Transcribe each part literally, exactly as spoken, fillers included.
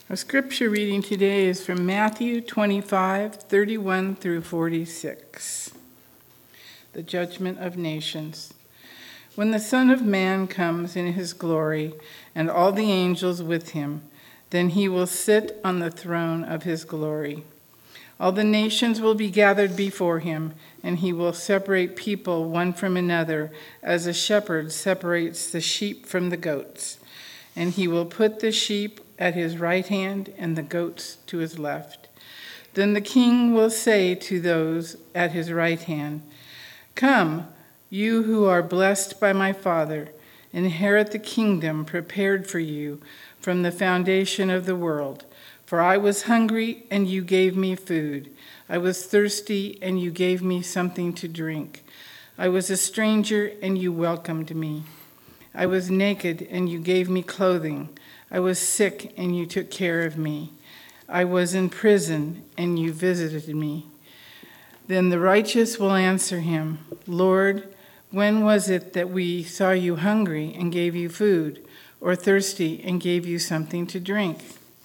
Our scripture reading today is from Matthew twenty-five, thirty-one through forty-six. The judgment of nations. When the Son of Man comes in his glory, and all the angels with him, then he will sit on the throne of his glory. All the nations will be gathered before him, and he will separate people one from another, as a shepherd separates the sheep from the goats. And he will put the sheep at his right hand and the goats to his left. Then the king will say to those at his right hand, "Come, you who are blessed by my Father, inherit the kingdom prepared for you from the foundation of the world. For I was hungry, and you gave me food. I was thirsty, and you gave me something to drink. I was a stranger, and you welcomed me. I was naked, and you gave me clothing. I was sick, and you took care of me. I was in prison, and you visited me." Then the righteous will answer him, "Lord, when was it that we saw you hungry and gave you food, or thirsty and gave you something to drink?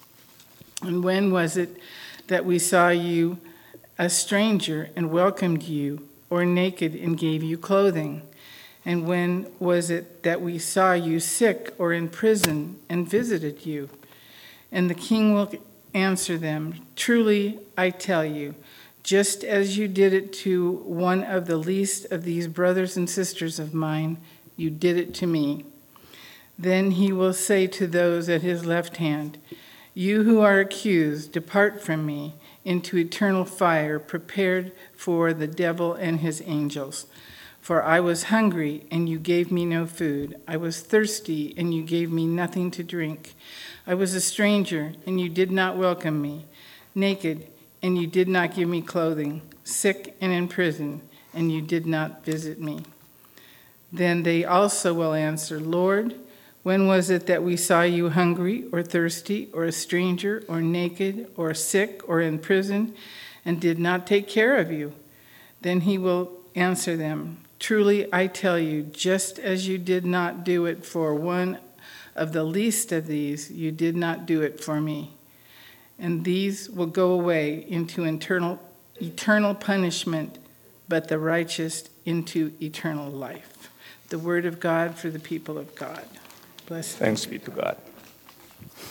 And when was it that we saw you a stranger and welcomed you, or naked and gave you clothing? And when was it that we saw you sick or in prison and visited you?" And the king will answer them, "Truly, I tell you, just as you did it to one of the least of these brothers and sisters of mine, you did it to me." Then he will say to those at his left hand, "You who are accused, depart from me into eternal fire prepared for the devil and his angels. For I was hungry, and you gave me no food. I was thirsty, and you gave me nothing to drink. I was a stranger, and you did not welcome me. Naked, and you did not give me clothing. Sick and in prison, and you did not visit me." Then they also will answer, "Lord, when was it that we saw you hungry or thirsty or a stranger or naked or sick or in prison and did not take care of you?" Then he will answer them, "Truly, I tell you, just as you did not do it for one of the least of these, you did not do it for me." And these will go away into eternal, eternal punishment, but the righteous into eternal life. The word of God for the people of God. Bless you. Thanks be to God.